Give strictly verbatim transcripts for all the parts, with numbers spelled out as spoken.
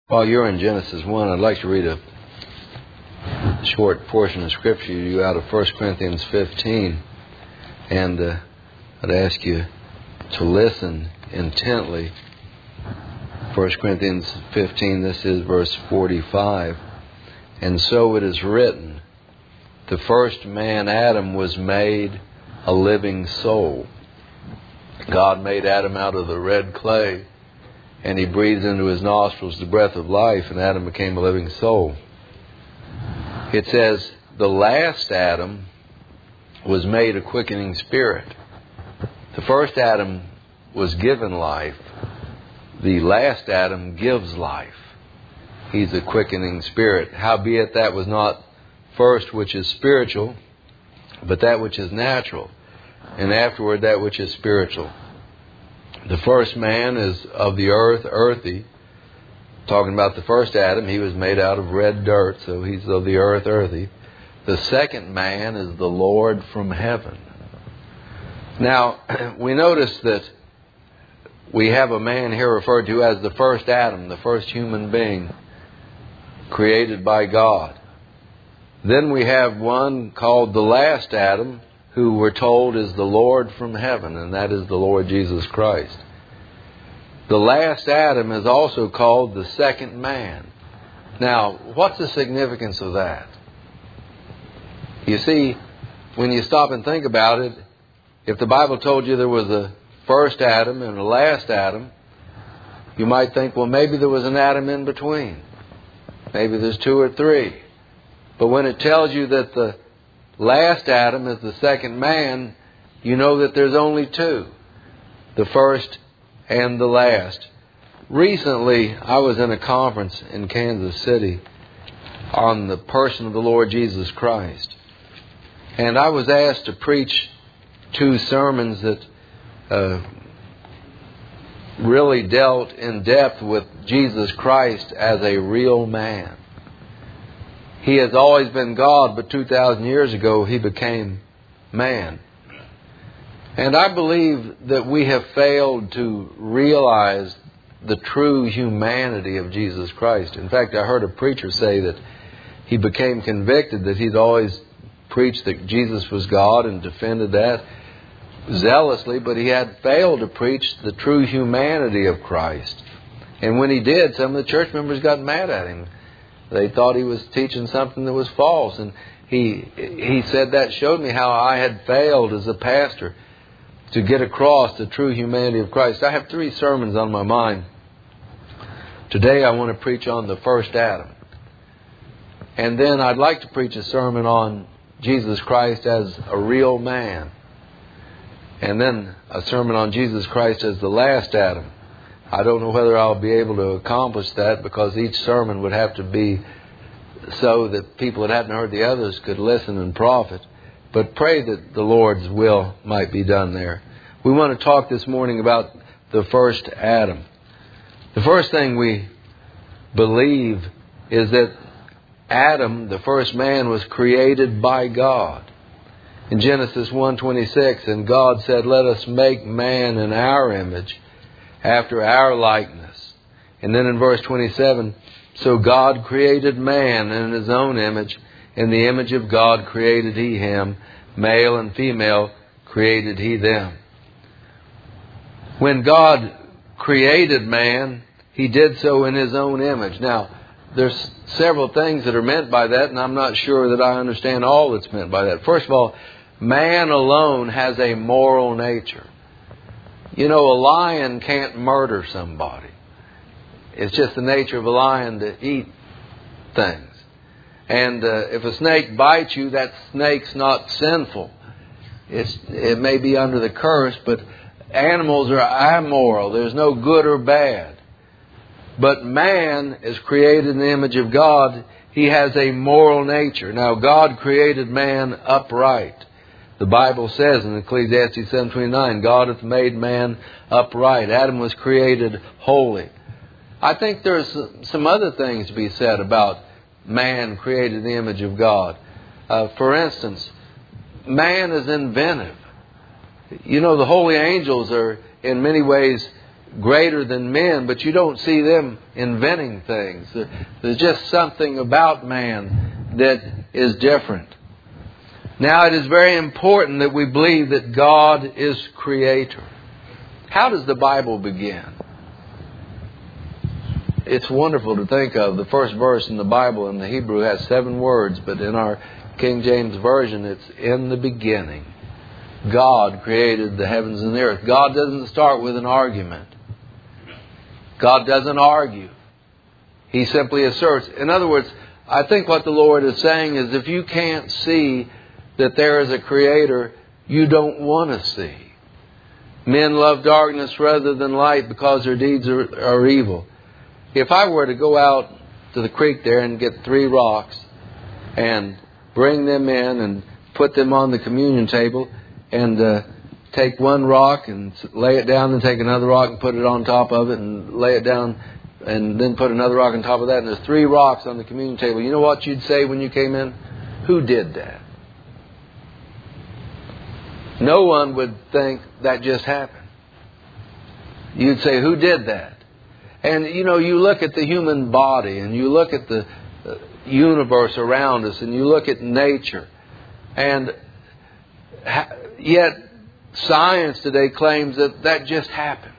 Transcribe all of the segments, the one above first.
While you're in Genesis one, I'd like to read a short portion of Scripture to you out of First Corinthians fifteen. And uh, I'd ask you to listen intently. First Corinthians fifteen, this is verse forty-five. And so it is written, the first man, Adam, was made a living soul. God made Adam out of the red clay, and He breathed into his nostrils the breath of life, and Adam became a living soul. It says, the last Adam was made a quickening spirit. The first Adam was given life. The last Adam gives life. He's a quickening spirit. Howbeit that was not first which is spiritual, but that which is natural, and afterward that which is spiritual. The first man is of the earth, earthy. Talking about the first Adam, he was made out of red dirt, so he's of the earth, earthy. The second man is the Lord from heaven. Now, we notice that we have a man here referred to as the first Adam, the first human being created by God. Then we have one called the last Adam, who we're told is the Lord from heaven, and that is the Lord Jesus Christ. The last Adam is also called the second man. Now, what's the significance of that? You see, when you stop and think about it, if the Bible told you there was a first Adam and a last Adam, you might think, well, maybe there was an Adam in between. Maybe there's two or three. But when it tells you that the last Adam is the second man, you know that there's only two, the first and the last. Recently, I was in a conference in Kansas City on the person of the Lord Jesus Christ. And I was asked to preach two sermons that uh, really dealt in depth with Jesus Christ as a real man. He has always been God, but two thousand years ago He became man. And I believe that we have failed to realize the true humanity of Jesus Christ. In fact, I heard a preacher say that he became convicted that he'd always preached that Jesus was God and defended that zealously, but he had failed to preach the true humanity of Christ. And when he did, some of the church members got mad at him. They thought he was teaching something that was false. And he he said that showed me how I had failed as a pastor to get across the true humanity of Christ. I have three sermons on my mind. Today I want to preach on the first Adam. And then I'd like to preach a sermon on Jesus Christ as a real man. And then a sermon on Jesus Christ as the last Adam. I don't know whether I'll be able to accomplish that, because each sermon would have to be so that people that hadn't heard the others could listen and profit. But pray that the Lord's will might be done there. We want to talk this morning about the first Adam. The first thing we believe is that Adam, the first man, was created by God. In Genesis one twenty-six, and God said, let us make man in our image, after our likeness. And then in verse twenty-seven, so God created man in His own image. In the image of God created He him. Male and female created He them. When God created man, He did so in His own image. Now, there's several things that are meant by that, and I'm not sure that I understand all that's meant by that. First of all, man alone has a moral nature. You know, a lion can't murder somebody. It's just the nature of a lion to eat things. And uh, if a snake bites you, that snake's not sinful. It's, it may be under the curse, but animals are amoral. There's no good or bad. But man is created in the image of God. He has a moral nature. Now, God created man upright. The Bible says in Ecclesiastes seven twenty-nine, God hath made man upright. Adam was created holy. I think there's some other things to be said about man created in the image of God. Uh, for instance, man is inventive. You know, the holy angels are in many ways greater than men, but you don't see them inventing things. There's just something about man that is different. Now, it is very important that we believe that God is Creator. How does the Bible begin? It's wonderful to think of. The first verse in the Bible in the Hebrew has seven words, but in our King James Version, it's in the beginning. God created the heavens and the earth. God doesn't start with an argument. God doesn't argue. He simply asserts. In other words, I think what the Lord is saying is if you can't see that there is a Creator, you don't want to see. Men love darkness rather than light because their deeds are, are evil. If I were to go out to the creek there and get three rocks and bring them in and put them on the communion table and uh, take one rock and lay it down and take another rock and put it on top of it and lay it down and then put another rock on top of that, and there's three rocks on the communion table, you know what you'd say when you came in? Who did that? No one would think that just happened. You'd say, who did that? And, you know, you look at the human body and you look at the universe around us and you look at nature. And yet science today claims that that just happened.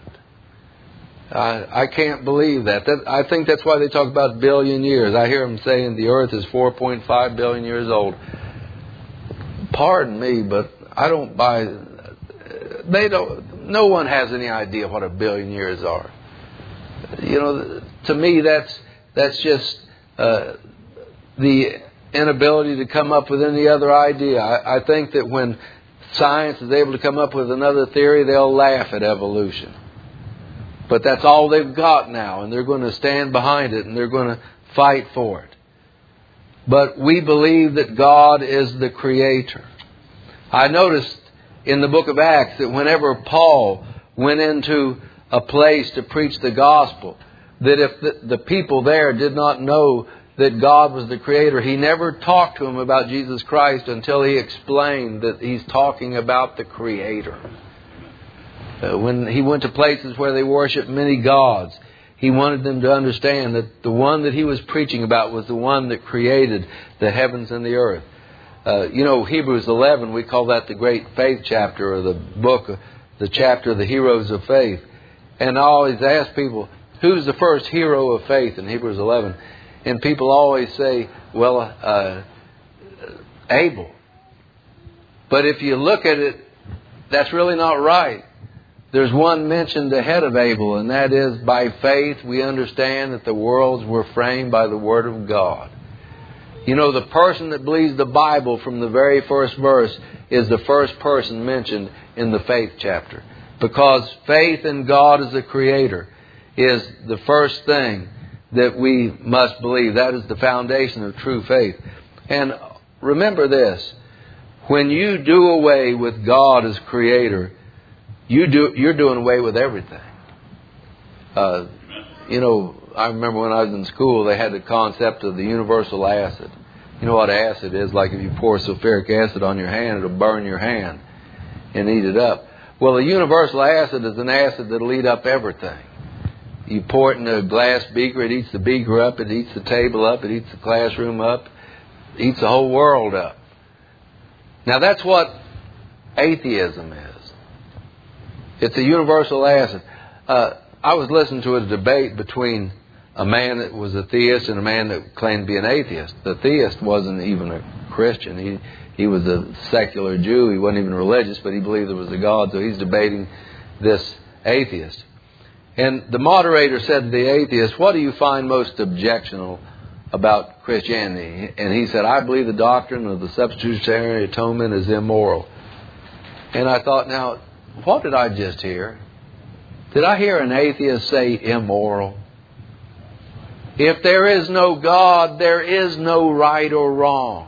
I, I can't believe that. that. I think that's why they talk about billion years. I hear them saying the earth is four point five billion years old. Pardon me, but I don't buy... They don't... No one has any idea what a billion years are. You know, to me, that's that's just uh, the inability to come up with any other idea. I, I think that when science is able to come up with another theory, they'll laugh at evolution. But that's all they've got now, and they're going to stand behind it, and they're going to fight for it. But we believe that God is the Creator. I noticed in the book of Acts that whenever Paul went into a place to preach the gospel, that if the, the people there did not know that God was the Creator, he never talked to them about Jesus Christ until he explained that he's talking about the Creator. Uh, when he went to places where they worshiped many gods, he wanted them to understand that the one that he was preaching about was the one that created the heavens and the earth. Uh, you know, Hebrews eleven, we call that the great faith chapter, or the book, the chapter of the heroes of faith. And I always ask people, who's the first hero of faith in Hebrews eleven? And people always say, well, uh, Abel. But if you look at it, that's really not right. There's one mentioned ahead of Abel, and that is, by faith we understand that the worlds were framed by the Word of God. You know, the person that believes the Bible from the very first verse is the first person mentioned in the faith chapter. Because faith in God as the Creator is the first thing that we must believe. That is the foundation of true faith. And remember this, when you do away with God as Creator, you do, you're doing away with everything. Uh, you know, I remember when I was in school, they had the concept of the universal acid. You know what acid is? Like if you pour sulfuric acid on your hand, it'll burn your hand and eat it up. Well, the universal acid is an acid that'll eat up everything. You pour it in a glass beaker, it eats the beaker up, it eats the table up, it eats the classroom up, it eats the whole world up. Now that's what atheism is. It's a universal acid. Uh, I was listening to a debate between a man that was a theist and a man that claimed to be an atheist. The theist wasn't even a Christian. He he was a secular Jew. He wasn't even religious, but he believed there was a God. So he's debating this atheist. And the moderator said to the atheist, what do you find most objectionable about Christianity? And he said, I believe the doctrine of the substitutionary atonement is immoral. And I thought, now, what did I just hear? Did I hear an atheist say immoral? If there is no God, there is no right or wrong.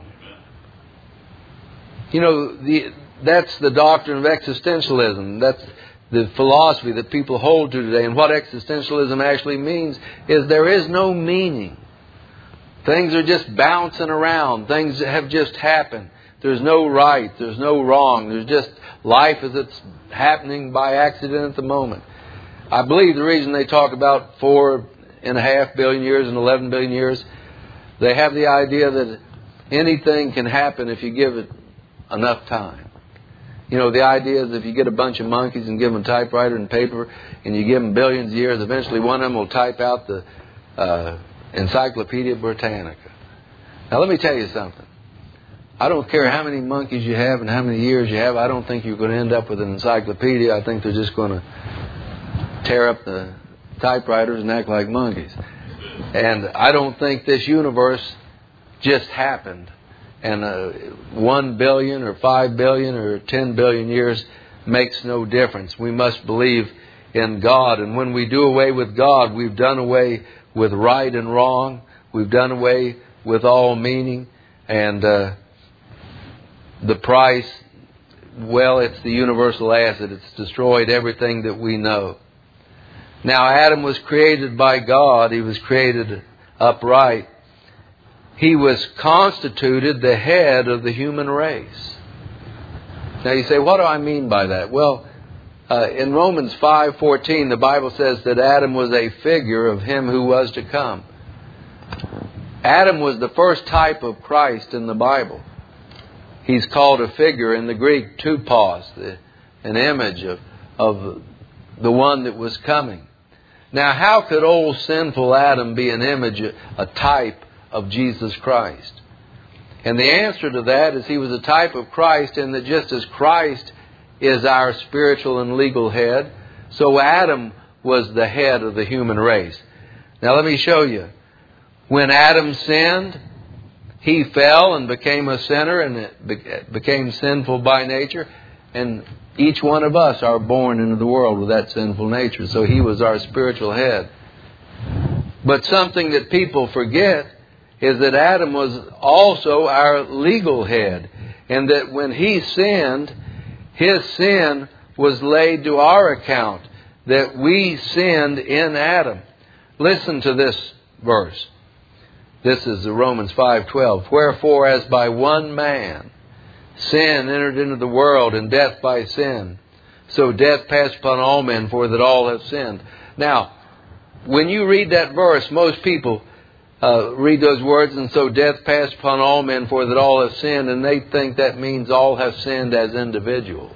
You know, the, that's the doctrine of existentialism. That's the philosophy that people hold to today. And what existentialism actually means is there is no meaning. Things are just bouncing around. Things have just happened. There's no right. There's no wrong. There's just life as it's happening by accident at the moment. I believe the reason they talk about four and a half billion years and eleven billion years, they have the idea that anything can happen if you give it enough time. You know, the idea is if you get a bunch of monkeys and give them a typewriter and paper and you give them billions of years, eventually one of them will type out the uh, Encyclopedia Britannica. Now let me tell you something. I don't care how many monkeys you have and how many years you have. I don't think you're going to end up with an encyclopedia. I think they're just going to tear up the typewriters and act like monkeys. And I don't think this universe just happened. And uh, one billion or five billion or ten billion years makes no difference. We must believe in God. And when we do away with God, we've done away with right and wrong. We've done away with all meaning. And uh, the price, well, it's the universal acid. It's destroyed everything that we know. Now, Adam was created by God. He was created upright. He was constituted the head of the human race. Now you say, what do I mean by that? Well, uh, in Romans five fourteen, the Bible says that Adam was a figure of him who was to come. Adam was the first type of Christ in the Bible. He's called a figure in the Greek, tupos, the, an image of, of the one that was coming. Now, how could old sinful Adam be an image, a type of Jesus Christ? And the answer to that is he was a type of Christ, in that just as Christ is our spiritual and legal head, so Adam was the head of the human race. Now let me show you. When Adam sinned, he fell and became a sinner and became sinful by nature. And each one of us are born into the world with that sinful nature. So he was our spiritual head. But something that people forget is that Adam was also our legal head. And that when he sinned, his sin was laid to our account. That we sinned in Adam. Listen to this verse. This is Romans five twelve. Wherefore, as by one man sin entered into the world, and death by sin, so death passed upon all men, for that all have sinned. Now, when you read that verse, most people uh, read those words, and so death passed upon all men, for that all have sinned, and they think that means all have sinned as individuals.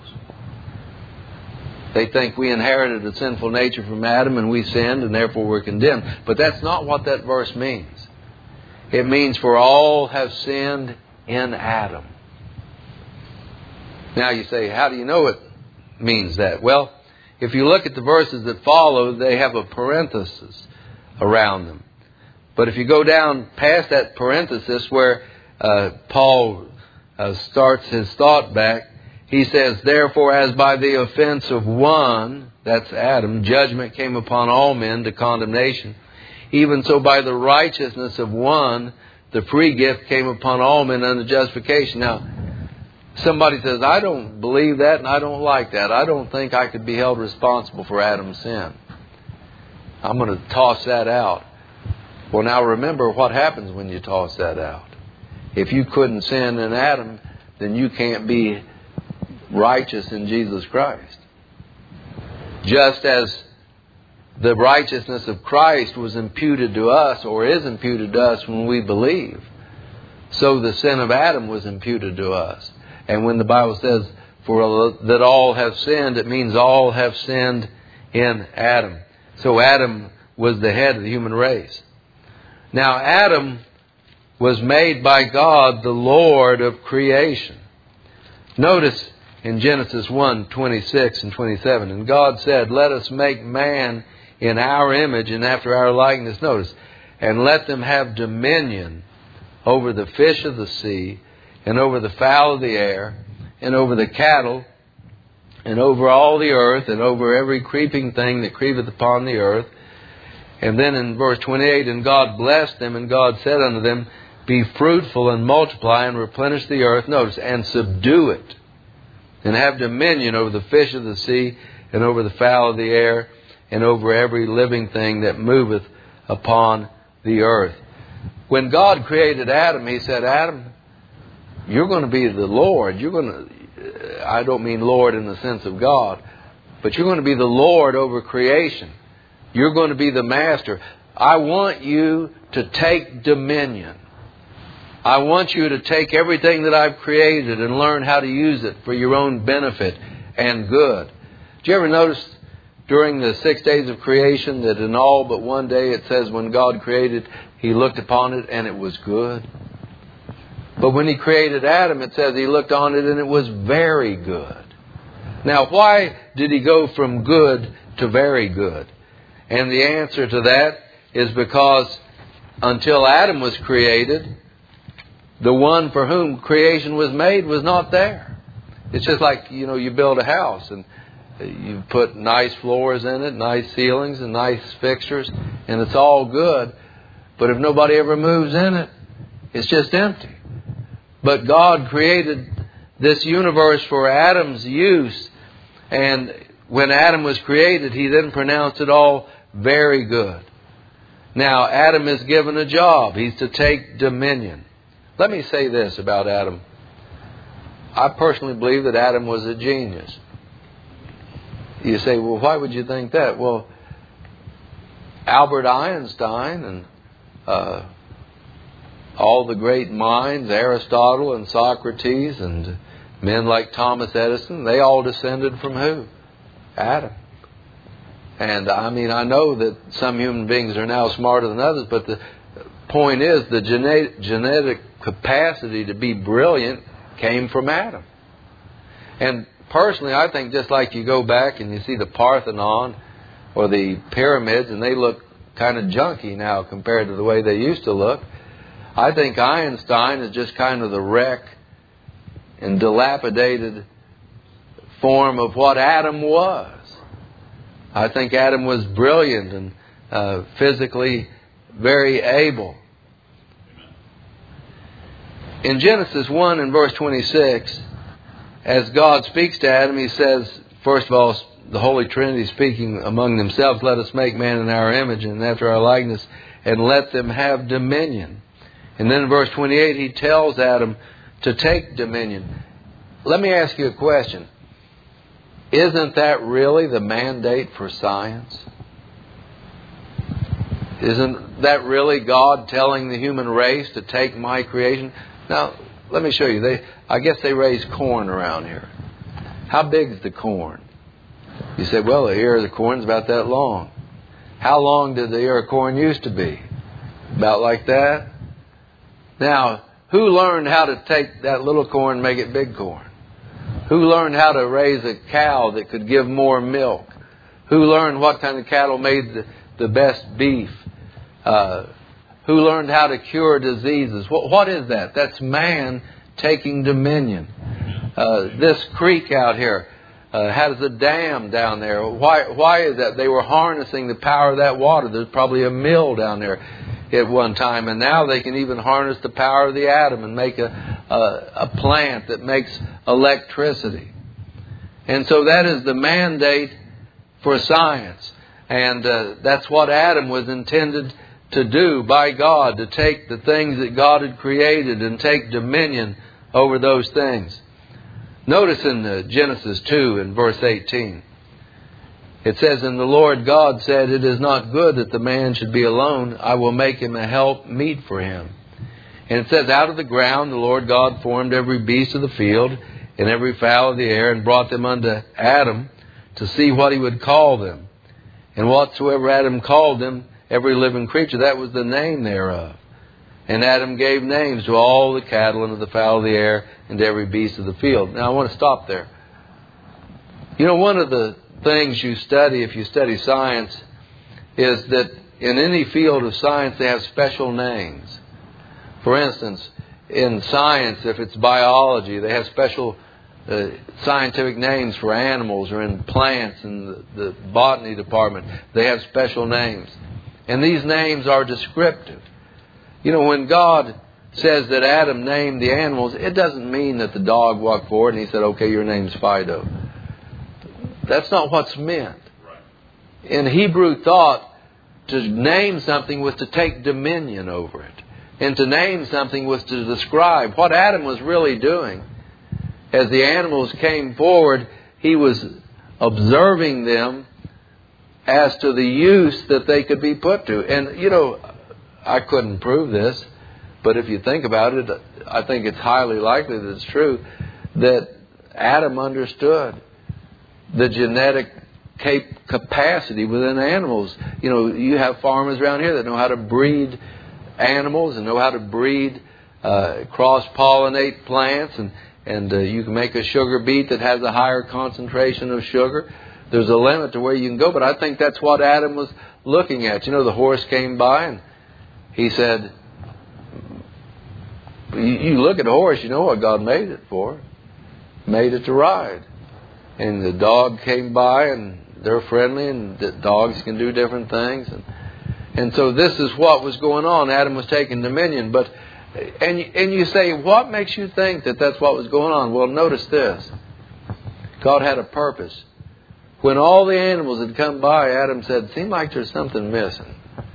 They think we inherited a sinful nature from Adam, and we sinned, and therefore we're condemned. But that's not what that verse means. It means for all have sinned in Adam. Now you say, how do you know it means that? Well, if you look at the verses that follow, they have a parenthesis around them. But if you go down past that parenthesis where uh, Paul uh, starts his thought back, he says, therefore, as by the offense of one, that's Adam, judgment came upon all men to condemnation, even so by the righteousness of one, the free gift came upon all men unto justification. Now, somebody says, I don't believe that and I don't like that. I don't think I could be held responsible for Adam's sin. I'm going to toss that out. Well, now remember what happens when you toss that out. If you couldn't sin in Adam, then you can't be righteous in Jesus Christ. Just as the righteousness of Christ was imputed to us, or is imputed to us when we believe, so the sin of Adam was imputed to us. And when the Bible says for that all have sinned, it means all have sinned in Adam. So Adam was the head of the human race. Now Adam was made by God the Lord of creation. Notice in Genesis one, twenty-six and twenty-seven, and God said, let us make man in our image and after our likeness. Notice, and let them have dominion over the fish of the sea, and over the fowl of the air, and over the cattle, and over all the earth, and over every creeping thing that creepeth upon the earth. And then in verse twenty-eight, and God blessed them, and God said unto them, be fruitful and multiply and replenish the earth. Notice, and subdue it, and have dominion over the fish of the sea, and over the fowl of the air, and over every living thing that moveth upon the earth. When God created Adam, He said, Adam, you're going to be the Lord. You're going to, I don't mean Lord in the sense of God, but you're going to be the Lord over creation. You're going to be the master. I want you to take dominion. I want you to take everything that I've created and learn how to use it for your own benefit and good. Did you ever notice during the six days of creation that in all but one day it says when God created, He looked upon it and it was good? But when He created Adam, it says He looked on it and it was very good. Now, why did He go from good to very good? And the answer to that is because until Adam was created, the one for whom creation was made was not there. It's just like, you know, you build a house and you put nice floors in it, nice ceilings and nice fixtures, and it's all good. But if nobody ever moves in it, it's just empty. But God created this universe for Adam's use, and when Adam was created, He then pronounced it all very good. Now, Adam is given a job. He's to take dominion. Let me say this about Adam. I personally believe that Adam was a genius. You say, well, why would you think that? Well, Albert Einstein and uh, all the great minds, Aristotle and Socrates and men like Thomas Edison, they all descended from who? Adam. And I mean, I know that some human beings are now smarter than others, but the point is the genetic, genetic capacity to be brilliant came from Adam. And personally, I think just like you go back and you see the Parthenon or the pyramids and they look kind of junky now compared to the way they used to look, I think Einstein is just kind of the wreck and dilapidated form of what Adam was. I think Adam was brilliant and uh, physically very able. In Genesis one and verse twenty-six, as God speaks to Adam, He says, first of all, the Holy Trinity speaking among themselves, let us make man in our image and after our likeness, and let them have dominion. And then in verse twenty-eight, He tells Adam to take dominion. Let me ask you a question. Isn't that really the mandate for science? Isn't that really God telling the human race to take my creation? Now, let me show you. They, I guess they raise corn around here. How big is the corn? You say, well, the ear of the corn is about that long. How long did the ear of corn used to be? About like that? Now, who learned how to take that little corn and make it big corn? Who learned how to raise a cow that could give more milk? Who learned what kind of cattle made the, the best beef? Uh, who learned how to cure diseases? What, what is that? That's man taking dominion. Uh, this creek out here uh, has a dam down there. Why, why is that? They were harnessing the power of that water. There's probably a mill down there at one time, and now they can even harness the power of the atom and make a, a, a plant that makes electricity. And so that is the mandate for science. And uh, that's what Adam was intended to do by God, to take the things that God had created and take dominion over those things. Notice in uh, Genesis two and verse eighteen, it says, and the Lord God said, it is not good that the man should be alone. I will make him a help meet for him. And it says, out of the ground the Lord God formed every beast of the field and every fowl of the air and brought them unto Adam to see what he would call them. And whatsoever Adam called them, every living creature, that was the name thereof. And Adam gave names to all the cattle and to the fowl of the air and to every beast of the field. Now I want to stop there. You know, one of the things you study if you study science is that in any field of science they have special names. For instance, in science, if it's biology, they have special uh, scientific names for animals, or in plants, in the, the botany department, they have special names. And these names are descriptive. You know, when God says that Adam named the animals, it doesn't mean that the dog walked forward and he said, okay, your name's Fido. That's not what's meant. In Hebrew thought, to name something was to take dominion over it. And to name something was to describe. What Adam was really doing, as the animals came forward, he was observing them as to the use that they could be put to. And, you know, I couldn't prove this, but if you think about it, I think it's highly likely that it's true that Adam understood the genetic cap- capacity within animals. You know, you have farmers around here that know how to breed animals and know how to breed, uh, cross-pollinate plants, and, and uh, you can make a sugar beet that has a higher concentration of sugar. There's a limit to where you can go, but I think that's what Adam was looking at. You know, the horse came by and he said, you, you look at a horse, you know what God made it for. Made it to ride. And the dog came by and they're friendly, and the dogs can do different things. And, and so this is what was going on. Adam was taking dominion. But and, and you say, what makes you think that that's what was going on? Well, notice this. God had a purpose. When all the animals had come by, Adam said, seems like there's something missing.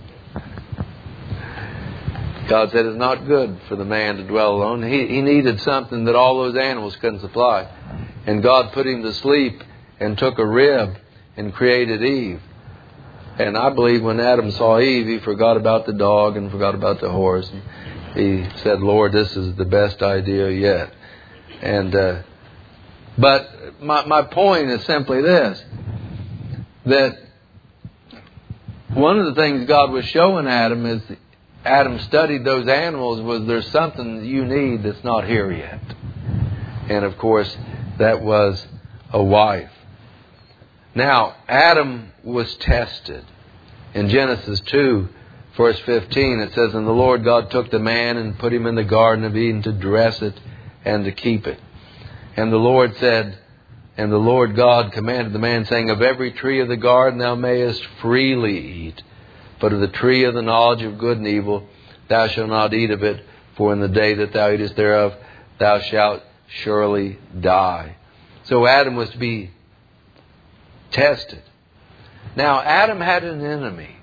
God said it's not good for the man to dwell alone. He, he needed something that all those animals couldn't supply. And God put him to sleep and took a rib and created Eve. And I believe when Adam saw Eve, he forgot about the dog and forgot about the horse. He said, Lord, this is the best idea yet. And uh, But my, my point is simply this, that one of the things God was showing Adam is Adam studied those animals was there's something you need that's not here yet. And of course, that was a wife. Now, Adam was tested. In Genesis two, verse fifteen, it says, and the Lord God took the man and put him in the Garden of Eden to dress it and to keep it. And the Lord said, and the Lord God commanded the man, saying, of every tree of the garden thou mayest freely eat, but of the tree of the knowledge of good and evil thou shalt not eat of it, for in the day that thou eatest thereof thou shalt surely die. So Adam was to be tested. Now, Adam had an enemy.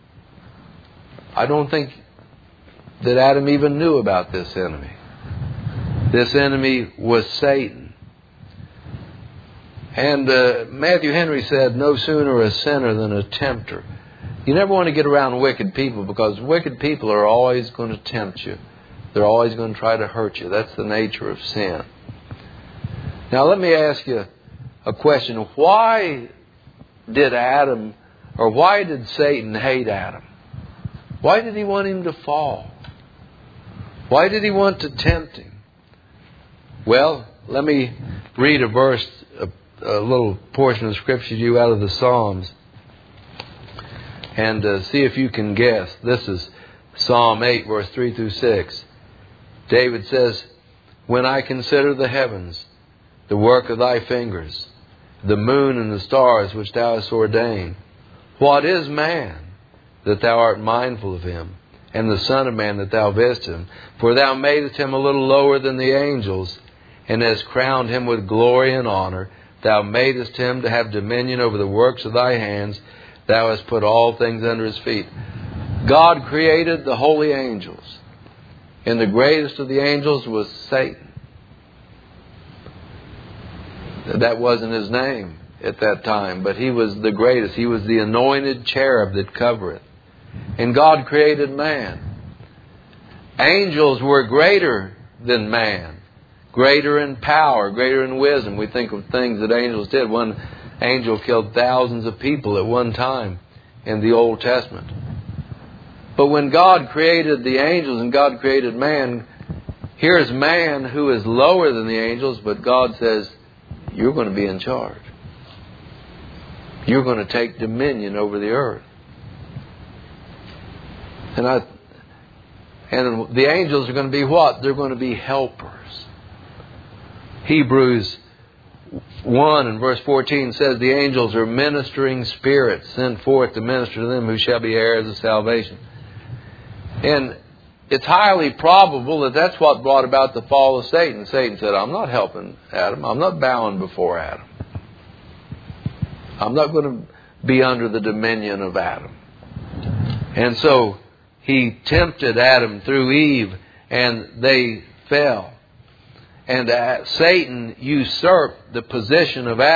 I don't think that Adam even knew about this enemy. This enemy was Satan. And uh, Matthew Henry said, no sooner a sinner than a tempter. You never want to get around wicked people, because wicked people are always going to tempt you. They're always going to try to hurt you. That's the nature of sin. Now let me ask you a question. Why did Adam, or why did Satan hate Adam? Why did he want him to fall? Why did he want to tempt him? Well, let me read a verse, a, a little portion of Scripture to you out of the Psalms, and uh, see if you can guess. This is Psalm eight, verse three through six. David says, when I consider the heavens, the work of thy fingers, the moon and the stars which thou hast ordained, what is man that thou art mindful of him, and the Son of Man that thou visitest him? For thou madest him a little lower than the angels, and hast crowned him with glory and honor. Thou madest him to have dominion over the works of thy hands. Thou hast put all things under his feet. God created the holy angels, and the greatest of the angels was Satan. That wasn't his name at that time, but he was the greatest. He was the anointed cherub that covereth. And God created man. Angels were greater than man, greater in power, greater in wisdom. We think of things that angels did. One angel killed thousands of people at one time in the Old Testament. But when God created the angels and God created man, here's man who is lower than the angels, but God says, you're going to be in charge. You're going to take dominion over the earth. And I, and the angels are going to be what? They're going to be helpers. Hebrews one and verse fourteen says the angels are ministering spirits sent forth to minister to them who shall be heirs of salvation. And it's highly probable that that's what brought about the fall of Satan. Satan said, I'm not helping Adam. I'm not bowing before Adam. I'm not going to be under the dominion of Adam. And so he tempted Adam through Eve, and they fell. And uh, Satan usurped the position of Adam,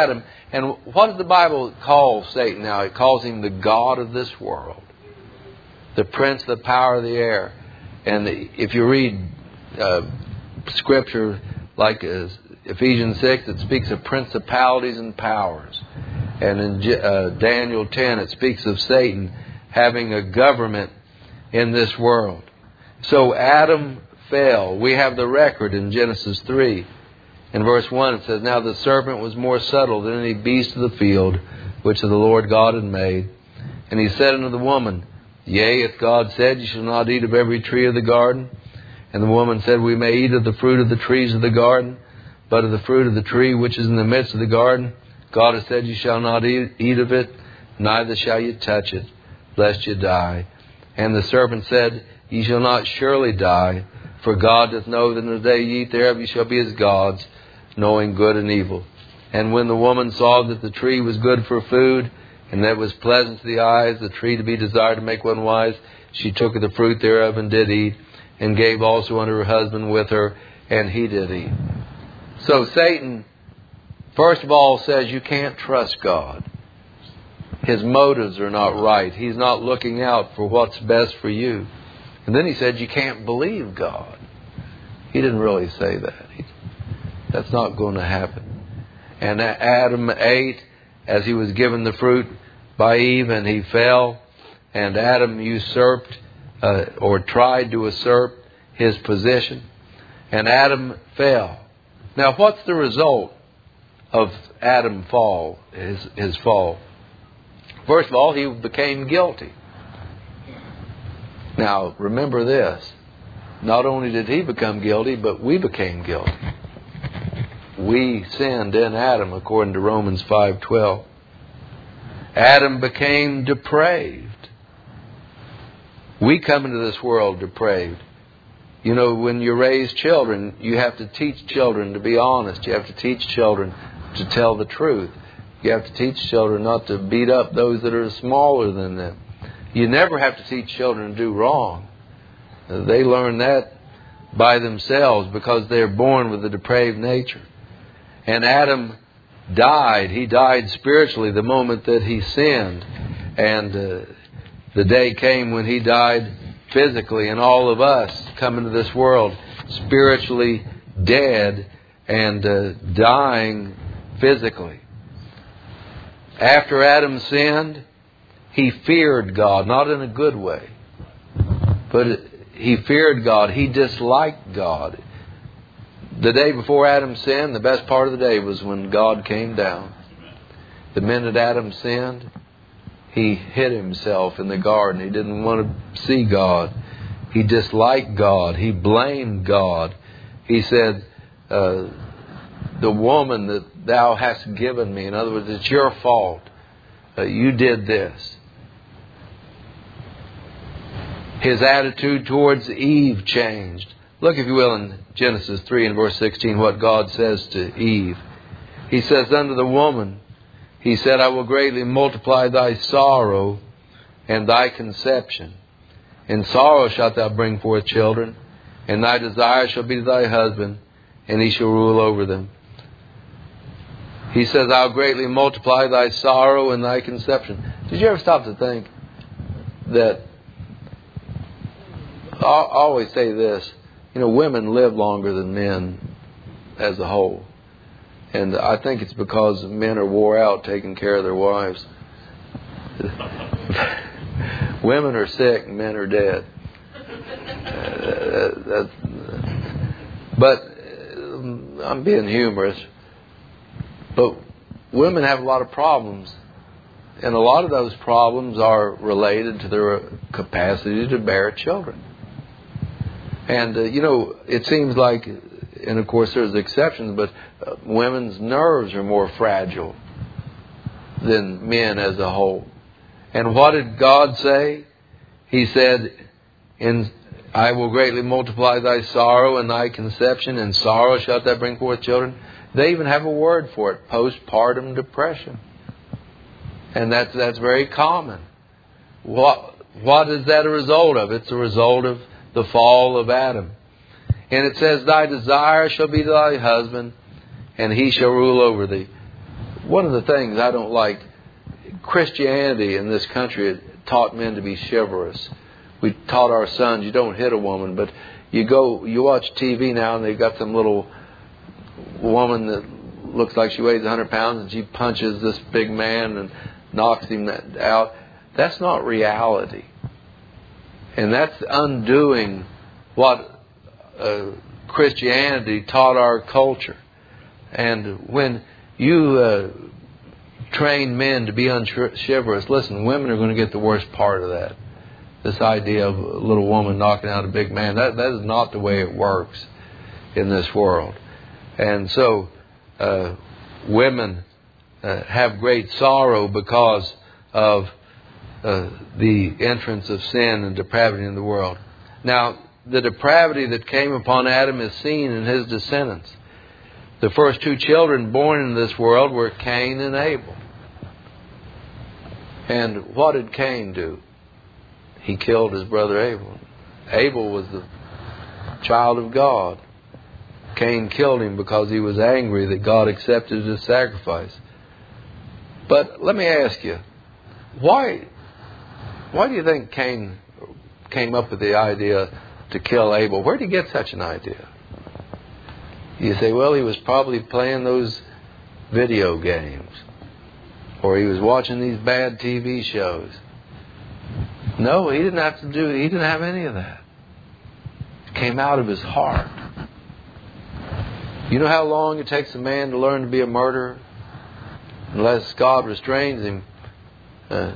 And what does the Bible call Satan now? It calls him the god of this world, the prince of the power of the air. And if you read uh, Scripture like uh, Ephesians six, it speaks of principalities and powers. And in uh, Daniel ten, it speaks of Satan having a government in this world. So Adam fell. We have the record in Genesis three. In verse one it says, "Now the serpent was more subtle than any beast of the field, which the Lord God had made. And he said unto the woman, Yea, if God said, You shall not eat of every tree of the garden. And the woman said, We may eat of the fruit of the trees of the garden, but of the fruit of the tree which is in the midst of the garden, God has said, You shall not eat, eat of it, neither shall you touch it, lest you die. And the serpent said, Ye shall not surely die, for God doth know that in the day ye eat thereof, ye shall be as gods, knowing good and evil. And when the woman saw that the tree was good for food, and that it was pleasant to the eyes, the tree to be desired to make one wise, she took of the fruit thereof and did eat, and gave also unto her husband with her, and he did eat." So Satan, first of all, says you can't trust God. His motives are not right. He's not looking out for what's best for you. And then he said you can't believe God. He didn't really say that. He, that's not going to happen. And Adam ate as he was given the fruit by Eve, and he fell. And Adam usurped uh, or tried to usurp his position. And Adam fell. Now, what's the result of Adam fall, his, his fall? First of all, he became guilty. Now, remember this. Not only did he become guilty, but we became guilty. We sinned in Adam, according to Romans five twelve. Adam became depraved. We come into this world depraved. You know, when you raise children, you have to teach children to be honest. You have to teach children to tell the truth. You have to teach children not to beat up those that are smaller than them. You never have to teach children to do wrong. They learn that by themselves because they're born with a depraved nature. And Adam died. He died spiritually the moment that he sinned. And uh, the day came when he died physically. And all of us come into this world spiritually dead and uh, dying physically. After Adam sinned, he feared God, not in a good way, but he feared God. He disliked God. The day before Adam sinned, the best part of the day was when God came down. The minute Adam sinned, he hid himself in the garden. He didn't want to see God. He disliked God. He blamed God. He said, uh, the woman that thou hast given me, in other words, it's your fault. Uh, you did this. His attitude towards Eve changed. Look, if you will, in Genesis three and verse sixteen, what God says to Eve. He says, unto the woman, He said, I will greatly multiply thy sorrow and thy conception. In sorrow shalt thou bring forth children, and thy desire shall be to thy husband, and he shall rule over them. He says, I'll greatly multiply thy sorrow and thy conception. Did you ever stop to think that, I always say this, you know, women live longer than men as a whole. And I think it's because men are wore out taking care of their wives. Women are sick and men are dead. Uh, that, but uh, I'm being humorous. But women have a lot of problems. And a lot of those problems are related to their capacity to bear children. And, uh, you know, it seems like, and of course there's exceptions, but uh, women's nerves are more fragile than men as a whole. And what did God say? He said, "In I will greatly multiply thy sorrow and thy conception, and sorrow shalt thou bring forth children." They even have a word for it, postpartum depression. And that's that's very common. What what is that a result of? It's a result of the fall of Adam. And it says, thy desire shall be thy husband, and he shall rule over thee. one of the things I don't like, Christianity in this country taught men to be chivalrous. We taught our sons, you don't hit a woman, but you go, you watch T V now and they've got some little woman that looks like she weighs one hundred pounds and she punches this big man and knocks him out. That's not reality. And that's undoing what uh, Christianity taught our culture. And when you uh, train men to be unchivalrous, listen, women are going to get the worst part of that. This idea of a little woman knocking out a big man, that, that is not the way it works in this world. And so uh, women uh, have great sorrow because of uh, the entrance of sin and depravity in the world. Now, the depravity that came upon Adam is seen in his descendants. The first two children born into this world were Cain and Abel. And what did Cain do? He killed his brother Abel. Abel was the child of God. Cain killed him because he was angry that God accepted his sacrifice. But let me ask you, why, why do you think Cain came up with the idea to kill Abel? Where did he get such an idea? You say, well, he was probably playing those video games, or he was watching these bad T V shows. No, he didn't have to do, he didn't have any of that. It came out of his heart. You know how long it takes a man to learn to be a murderer? Unless God restrains him. Uh,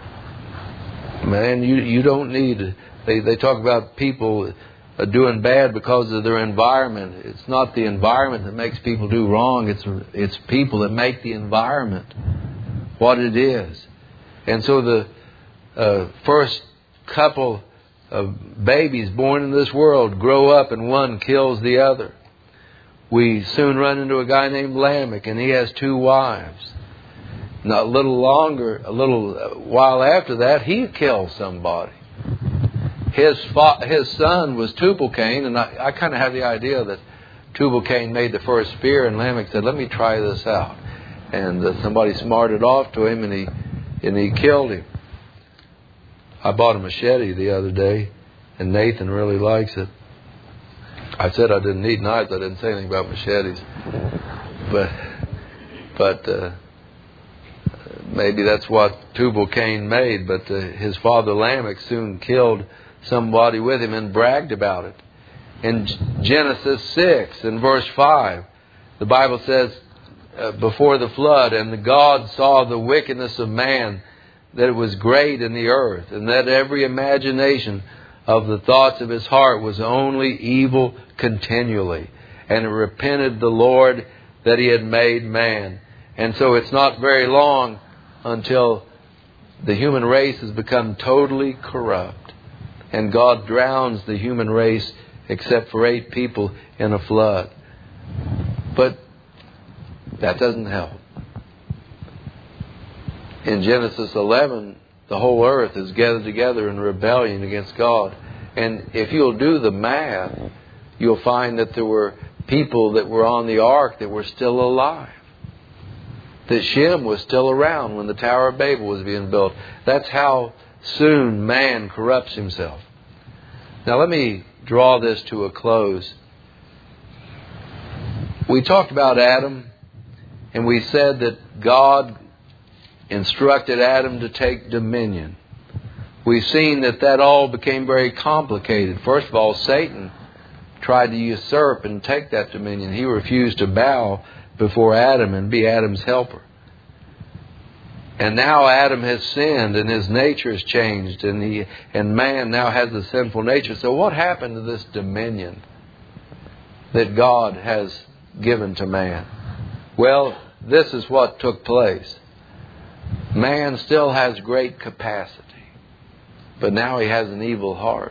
man, you you don't need... They, they talk about people uh, doing bad because of their environment. It's not the environment that makes people do wrong. It's, it's people that make the environment what it is. And so the uh, first couple of babies born in this world grow up and one kills the other. We soon run into a guy named Lamech, and he has two wives. Not a little longer, a little while after that, he kills somebody. His fa- his son was Tubal-Cain, and I, I kind of have the idea that Tubal-Cain made the first spear, and Lamech said, "Let me try this out." And uh, somebody smarted off to him, and he and he killed him. I bought a machete the other day, and Nathan really likes it. I said I didn't need knives. I didn't say anything about machetes. But but uh, maybe that's what Tubal-Cain made. But uh, his father Lamech soon killed somebody with him and bragged about it. In Genesis six, in verse five, the Bible says, uh, before the flood, and the God saw the wickedness of man, that it was great in the earth, and that every imagination of the thoughts of his heart was only evil continually. And it repented the Lord that he had made man. And so it's not very long until the human race has become totally corrupt. And God drowns the human race except for eight people in a flood. But that doesn't help. In Genesis eleven, the whole earth is gathered together in rebellion against God. And if you'll do the math, you'll find that there were people that were on the ark that were still alive. That Shem was still around when the Tower of Babel was being built. That's how soon man corrupts himself. Now let me draw this to a close. We talked about Adam, and we said that God instructed Adam to take dominion. We've seen that that all became very complicated. First of all, Satan tried to usurp and take that dominion. He refused to bow before Adam and be Adam's helper. And now Adam has sinned and his nature has changed, and he and man now has a sinful nature. So what happened to this dominion that God has given to man? Well, this is what took place. Man still has great capacity, but now he has an evil heart.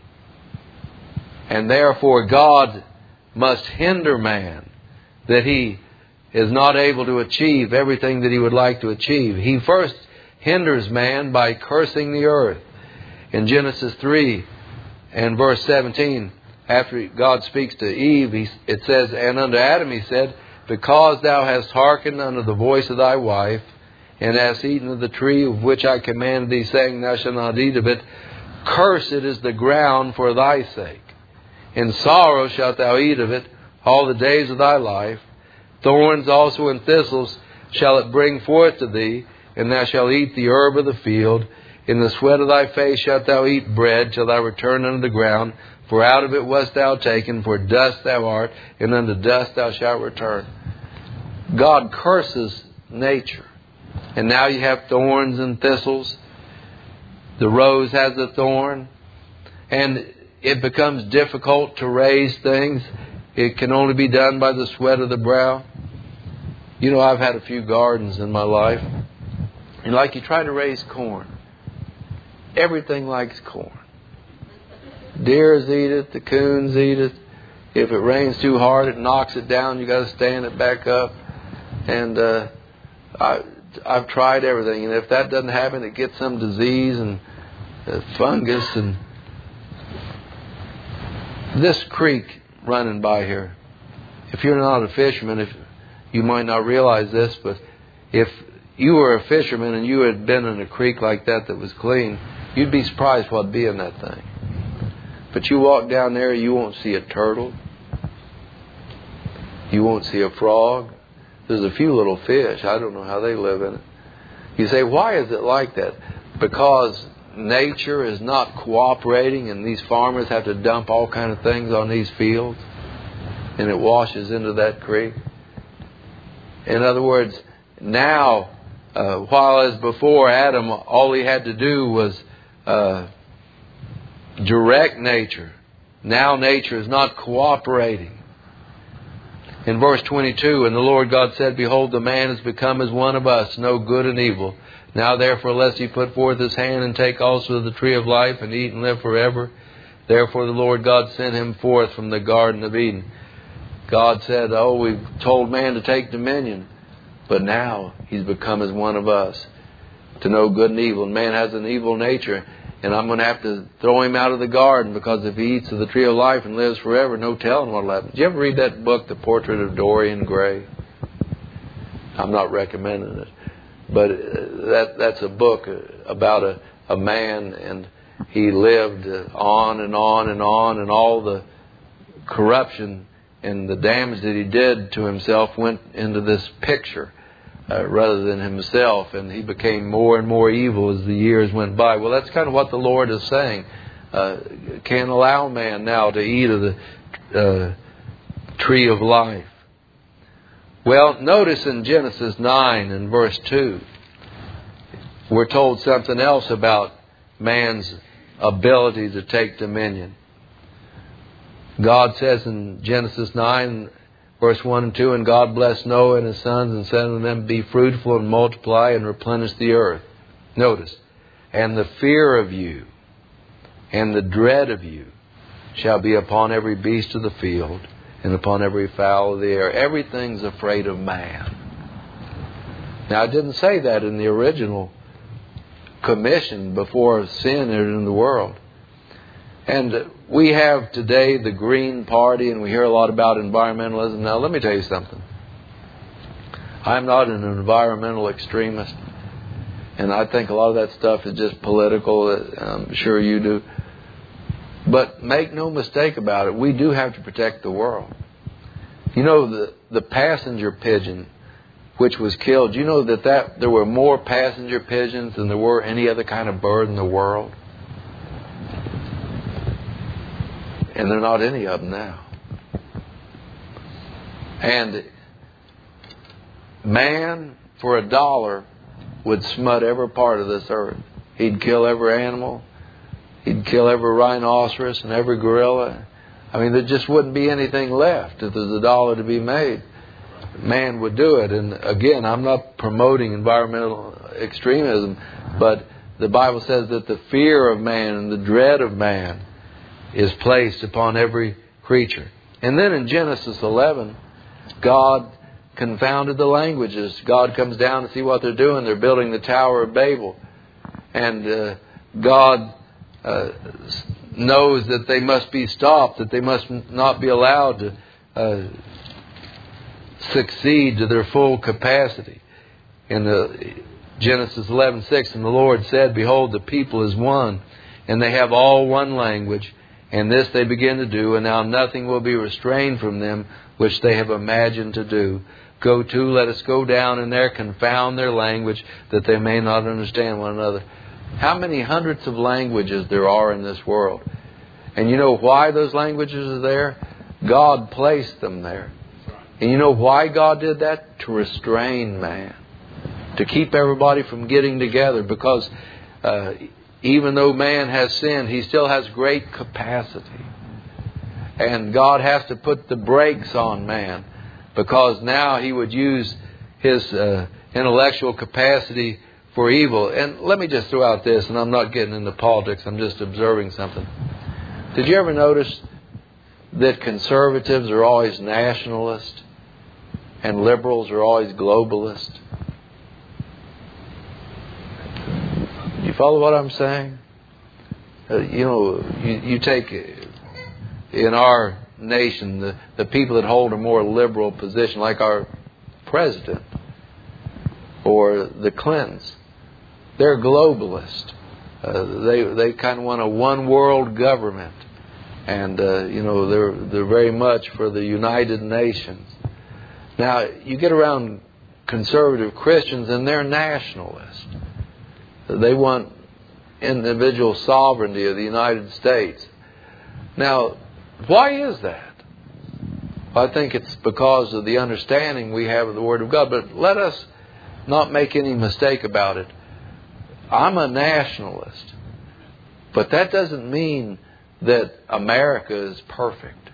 And therefore God must hinder man, that he is not able to achieve everything that he would like to achieve. He first hinders man by cursing the earth. In Genesis three and verse seventeen, after God speaks to Eve, he, it says, "And unto Adam he said, because thou hast hearkened unto the voice of thy wife, and hast eaten of the tree of which I commanded thee, saying, Thou shalt not eat of it, cursed is the ground for thy sake. In sorrow shalt thou eat of it all the days of thy life. Thorns also and thistles shall it bring forth to thee, and thou shalt eat the herb of the field. In the sweat of thy face shalt thou eat bread, till thou return unto the ground. For out of it wast thou taken, for dust thou art, and unto dust thou shalt return. God curses nature. And now you have thorns and thistles. The rose has a thorn. And it becomes difficult to raise things. It can only be done by the sweat of the brow. You know, I've had a few gardens in my life. And like you try to raise corn. Everything likes corn. Deers eat it. The coons eat it. If it rains too hard, it knocks it down. You got to stand it back up. And uh, I, I've tried everything. And if that doesn't happen, it gets some disease and uh, fungus. And this creek running by here, if you're not a fisherman, if you might not realize this, but if you were a fisherman and you had been in a creek like that that was clean, you'd be surprised what'd be in that thing. But you walk down there, you won't see a turtle. You won't see a frog. There's a few little fish. I don't know how they live in it. You say, why is it like that? Because nature is not cooperating, and these farmers have to dump all kind of things on these fields, and it washes into that creek. In other words, now, uh, while as before Adam, all he had to do was uh, direct nature. Now nature is not cooperating. In verse twenty-two, and the Lord God said, Behold, the man is become as one of us, know good and evil. Now therefore, lest he put forth his hand and take also of the tree of life and eat and live forever. Therefore the Lord God sent him forth from the Garden of Eden. God said, oh, we've told man to take dominion. But now he's become as one of us, to know good and evil. And man has an evil nature. And I'm going to have to throw him out of the garden, because if he eats of the tree of life and lives forever, no telling what will happen. Did you ever read that book, The Portrait of Dorian Gray? I'm not recommending it. But that that's a book about a, a man, and he lived on and on and on, and all the corruption and the damage that he did to himself went into this picture. Uh, rather than himself, and he became more and more evil as the years went by. Well, that's kind of what the Lord is saying. Uh, can't allow man now to eat of the uh, tree of life. Well, notice in Genesis nine and verse two, we're told something else about man's ability to take dominion. God says in Genesis nine, verse one and two, and God blessed Noah and his sons and said unto them, Be fruitful and multiply and replenish the earth. Notice, and the fear of you and the dread of you shall be upon every beast of the field and upon every fowl of the air. Everything's afraid of man. Now, I didn't say that in the original commission before sin entered in the world. And we have today the Green Party, and we hear a lot about environmentalism. Now, let me tell you something. I'm not an environmental extremist, and I think a lot of that stuff is just political. I'm sure you do. But make no mistake about it, we do have to protect the world. You know, the, the passenger pigeon, which was killed, you know that, that there were more passenger pigeons than there were any other kind of bird in the world? And there are not any of them now. And man, for a dollar, would smut every part of this earth. He'd kill every animal. He'd kill every rhinoceros and every gorilla. I mean, there just wouldn't be anything left if there's a dollar to be made. Man would do it. And again, I'm not promoting environmental extremism, but the Bible says that the fear of man and the dread of man is placed upon every creature. And then in Genesis eleven, God confounded the languages. God comes down to see what they're doing. They're building the Tower of Babel. And uh, God uh, knows that they must be stopped, that they must not be allowed to uh, succeed to their full capacity. In the Genesis eleven six, and the Lord said, Behold, the people is one, and they have all one language, and this they begin to do, and now nothing will be restrained from them which they have imagined to do. Go to, let us go down in there, confound their language, that they may not understand one another. How many hundreds of languages there are in this world? And you know why those languages are there? God placed them there. And you know why God did that? To restrain man. To keep everybody from getting together. Because uh, even though man has sinned, he still has great capacity. And God has to put the brakes on man. Because now he would use his uh, intellectual capacity for evil. And let me just throw out this, and I'm not getting into politics, I'm just observing something. Did you ever notice that conservatives are always nationalist and liberals are always globalist? You follow what I'm saying? Uh, you know, you, you take in our nation the, the people that hold a more liberal position, like our president or the Clintons. They're globalist. Uh, they they kind of want a one world government, and uh, you know they're they're very much for the United Nations. Now you get around conservative Christians, and they're nationalists. They want individual sovereignty of the United States. Now, why is that? I think it's because of the understanding we have of the Word of God. But let us not make any mistake about it. I'm a nationalist. But that doesn't mean that America is perfect.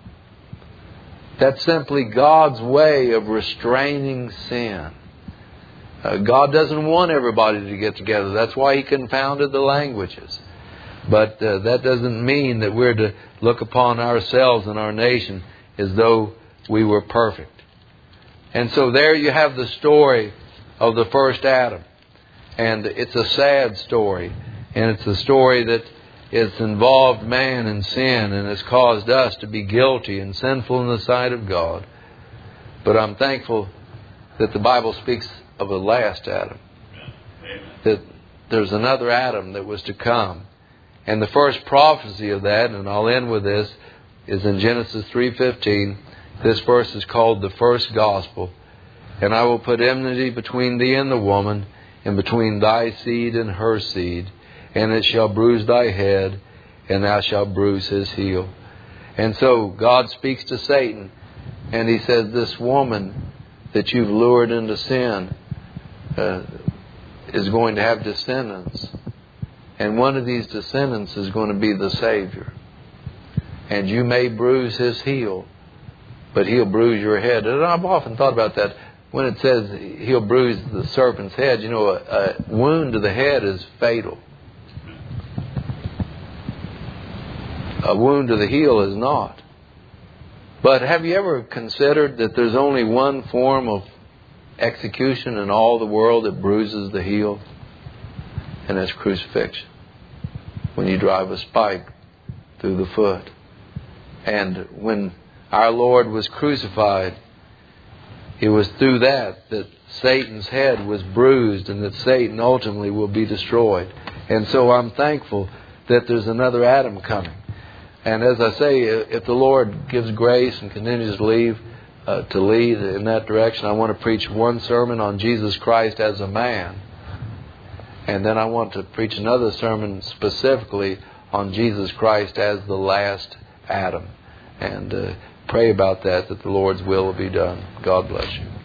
That's simply God's way of restraining sin. Uh, God doesn't want everybody to get together. That's why He confounded the languages. But uh, that doesn't mean that we're to look upon ourselves and our nation as though we were perfect. And so there you have the story of the first Adam. And it's a sad story. And it's a story that has involved man in sin and has caused us to be guilty and sinful in the sight of God. But I'm thankful that the Bible speaks of a last Adam. That there's another Adam that was to come. And the first prophecy of that, and I'll end with this, is in Genesis three fifteen. This verse is called the first gospel. And I will put enmity between thee and the woman, and between thy seed and her seed. And it shall bruise thy head, and thou shalt bruise his heel. And so God speaks to Satan, and He says, this woman that you've lured into sin uh, is going to have descendants. And one of these descendants is going to be the Savior. And you may bruise his heel, but he'll bruise your head. And I've often thought about that. When it says he'll bruise the serpent's head, you know, a, a wound to the head is fatal. A wound to the heel is not. But have you ever considered that there's only one form of execution in all the world that bruises the heel? And that's crucifixion. When you drive a spike through the foot. And when our Lord was crucified, it was through that that Satan's head was bruised and that Satan ultimately will be destroyed. And so I'm thankful that there's another Adam coming. And as I say, if the Lord gives grace and continues to leave, uh, to lead in that direction, I want to preach one sermon on Jesus Christ as a man. And then I want to preach another sermon specifically on Jesus Christ as the last Adam. And uh, pray about that, that the Lord's will will be done. God bless you.